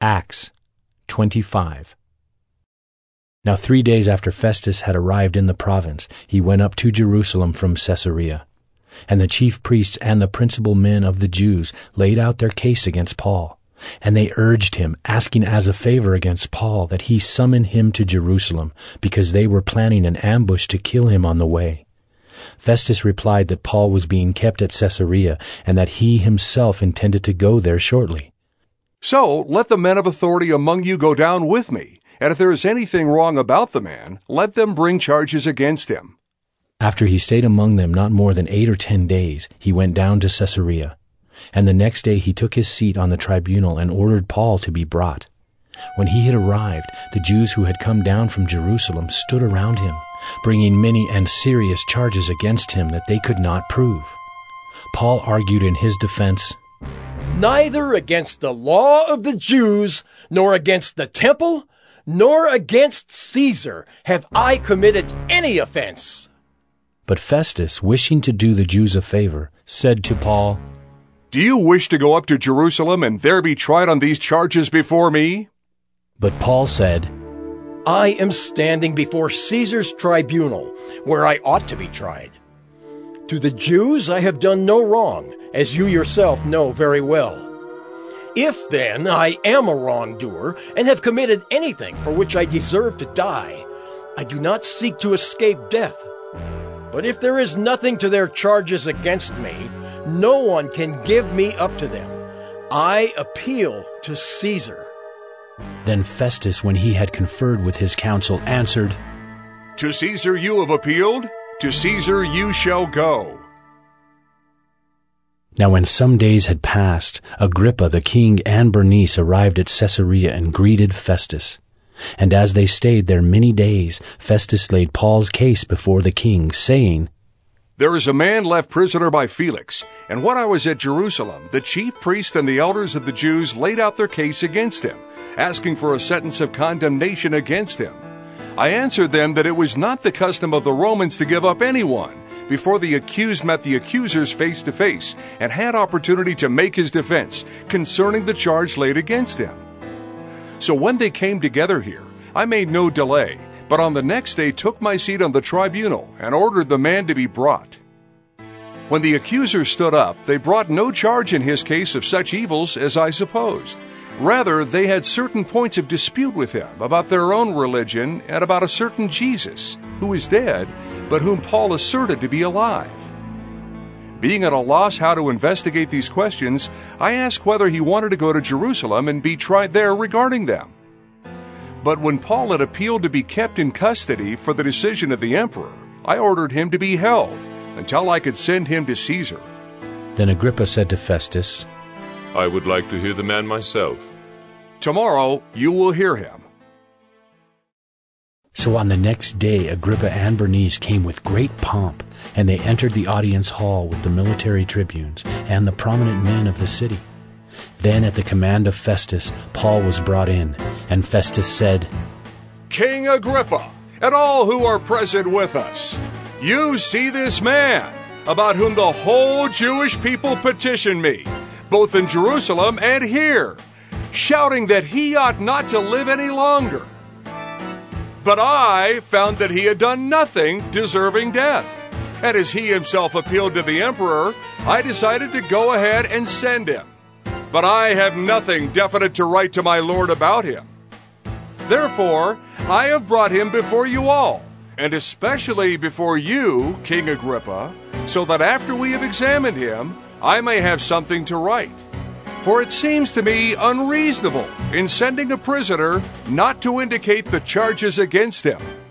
Acts 25. Now 3 days after Festus had arrived in the province, he went up to Jerusalem from Caesarea. And the chief priests and the principal men of the Jews laid out their case against Paul. And they urged him, asking as a favor against Paul that he summon him to Jerusalem, because they were planning an ambush to kill him on the way. Festus replied that Paul was being kept at Caesarea, and that he himself intended to go there shortly. So let the men of authority among you go down with me, and if there is anything wrong about the man, let them bring charges against him. After he stayed among them not more than 8 or 10 days, he went down to Caesarea. And the next day he took his seat on the tribunal and ordered Paul to be brought. When he had arrived, the Jews who had come down from Jerusalem stood around him, bringing many and serious charges against him that they could not prove. Paul argued in his defense, "Neither against the law of the Jews, nor against the temple, nor against Caesar have I committed any offense." But Festus, wishing to do the Jews a favor, said to Paul, "Do you wish to go up to Jerusalem and there be tried on these charges before me?" But Paul said, "I am standing before Caesar's tribunal, where I ought to be tried. To the Jews I have done no wrong, as you yourself know very well. If, then, I am a wrongdoer and have committed anything for which I deserve to die, I do not seek to escape death. But if there is nothing to their charges against me, no one can give me up to them. I appeal to Caesar." Then Festus, when he had conferred with his council, answered, "To Caesar you have appealed, to Caesar you shall go." Now when some days had passed, Agrippa the king and Bernice arrived at Caesarea and greeted Festus. And as they stayed there many days, Festus laid Paul's case before the king, saying, "There is a man left prisoner by Felix, and when I was at Jerusalem, the chief priests and the elders of the Jews laid out their case against him, asking for a sentence of condemnation against him. I answered them that it was not the custom of the Romans to give up anyone before the accused met the accusers face to face and had opportunity to make his defense concerning the charge laid against him. So when they came together here, I made no delay, but on the next day took my seat on the tribunal and ordered the man to be brought. When the accusers stood up, they brought no charge in his case of such evils as I supposed. Rather, they had certain points of dispute with him about their own religion and about a certain Jesus, who is dead, but whom Paul asserted to be alive. Being at a loss how to investigate these questions, I asked whether he wanted to go to Jerusalem and be tried there regarding them. But when Paul had appealed to be kept in custody for the decision of the emperor, I ordered him to be held until I could send him to Caesar." Then Agrippa said to Festus, "I would like to hear the man myself." "Tomorrow you will hear him." So on the next day Agrippa and Bernice came with great pomp, and they entered the audience hall with the military tribunes and the prominent men of the city. Then at the command of Festus, Paul was brought in, and Festus said, "King Agrippa, and all who are present with us, you see this man, about whom the whole Jewish people petitioned me, both in Jerusalem and here, shouting that he ought not to live any longer. But I found that he had done nothing deserving death, and as he himself appealed to the emperor, I decided to go ahead and send him. But I have nothing definite to write to my lord about him. Therefore, I have brought him before you all, and especially before you, King Agrippa, so that after we have examined him, I may have something to write. For it seems to me unreasonable in sending a prisoner not to indicate the charges against him.